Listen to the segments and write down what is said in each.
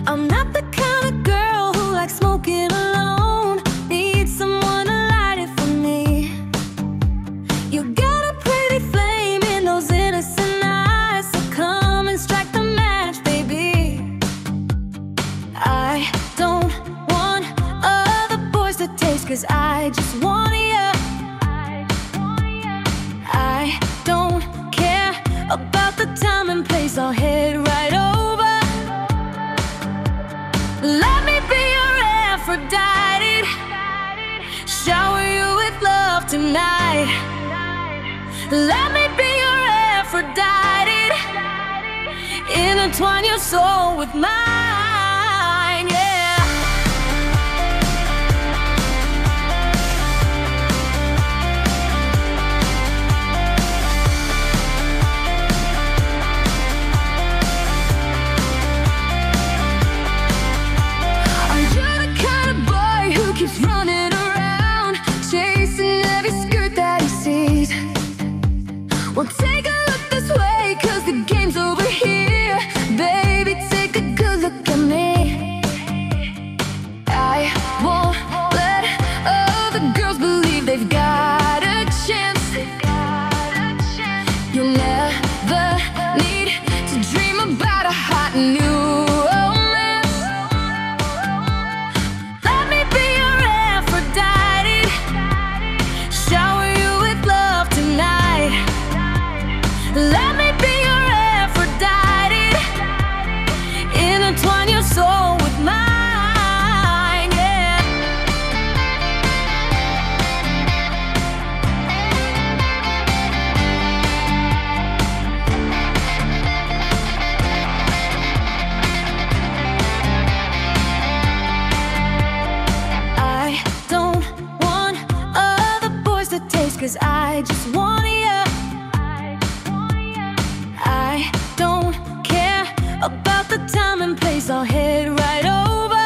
I'm not the kind of girl who likes smoking alone. Need someone to light it for me. You got a pretty flame in those innocent eyes, so come and strike the match, baby. I don't want other boys to taste, 'cause I just want you. I don't care about the time and place, I'll head right over. Let me be your Aphrodite, shower you with love tonight. Let me be your Aphrodite, intertwine your soul with mine, yeah. Keeps running around, chasing every skirt that he sees. Well, take a look this way, 'cause the game's over here. Baby, take a good look at me. I won't let other girls believe they've got a chance. You'll never need to dream about a hot new romance. Let me be your Aphrodite, shower you with love tonight. Let me be your Aphrodite, intertwine your soul with mine, yeah. I don't want other boys to taste, 'cause I just want you. I don't care about the time and place, I'll head right over.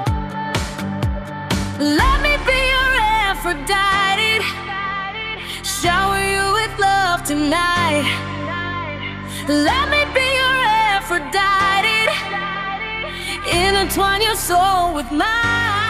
Let me be your Aphrodite, shower you with love tonight. Let me be your Aphrodite, intertwine your soul with mine.